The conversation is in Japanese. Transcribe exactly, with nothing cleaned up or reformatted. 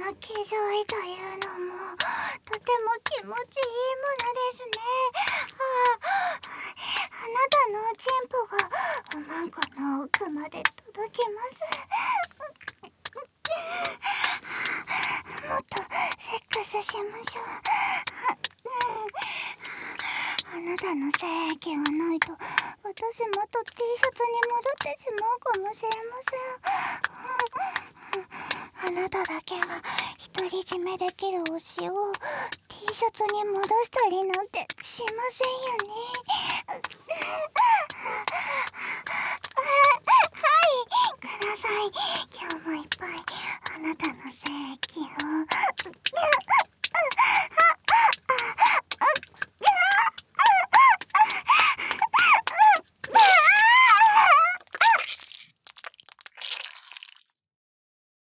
の気丈いというのもとても気持ちいいものですね。ああ、あなたのチンポがおまんこの奥まで届きます。もっとセックスしましょう。あなたの精液がないと私また T シャツに戻ってしまうかもしれません。あなただけが独り占めできる推しを T シャツに戻したりなんてしませんよね。